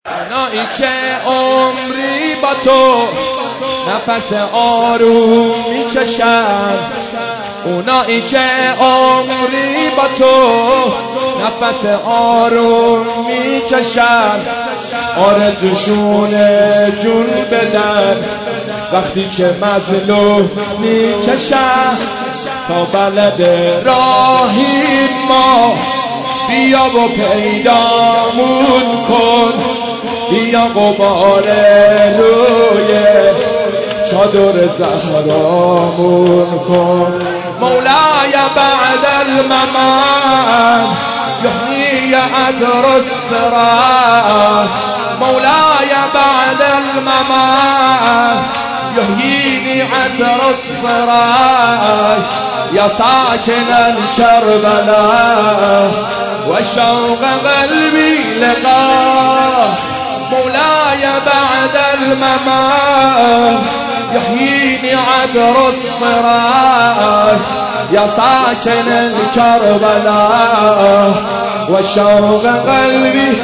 اونایی که عمری با تو نفس آروم میکشن، اونایی که عمری با تو نفس آروم میکشن، آرزوشونه جون بدن وقتی که مظلوم میکشن. تا بلد راهی ما بیا و پیدامون کن، بیا غبار روی چادر زهرامون کن. مولای بعد الممات یحیی عطر الصراط، مولای بعد الممات یحیی عطر الصراط. یا ساکن کربلا و شوق قلبی لقاء، مولاي بعد الممات يحييني عطر الصراط. يا ساكن كربلاء وشوق قلبي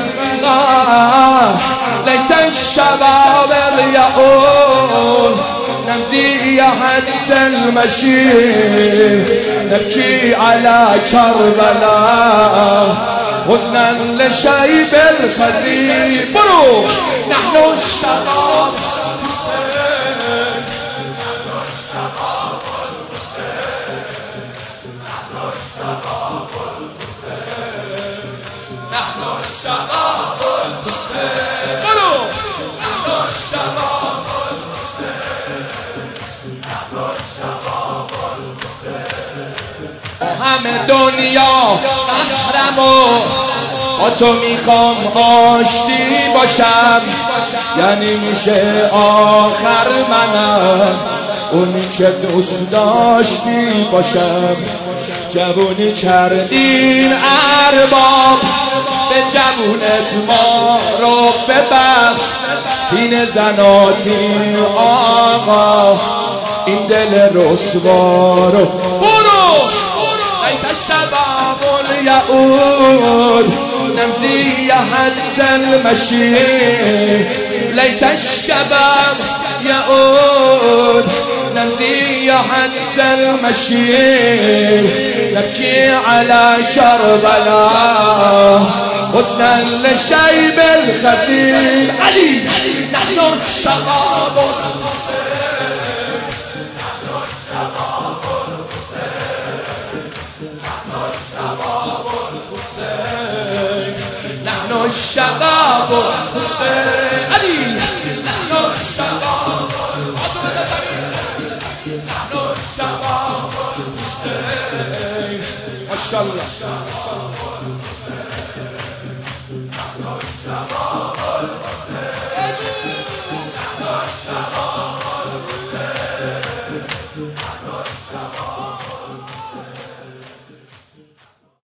ليت الشباب يقول نمضي حتى المشي نبكي على كربلاء حزنا لشيب الخدير. برو نحن الشباب نحن الشباب الحسين. برو نحن الشباب همه دنیا قهرمو با تو میخوام آشتی باشم، یعنی میشه آخر منم اونی که دوست داشتی باشم. جوونی کردین ارباب به جوونت ما رو ببخش، سینه زناتی آقا این دل رسوا رو. برو لیت الشباب یعود نمضي حتى المشي، لیت الشباب يعود نمضي حتى المشي نبكي على كربلاء حزنا لشيب الخدير. علي نحن الشباب نحن الشباب الحسين. علي نحن الشباب نحن الشباب الحسين. ما شاء الله.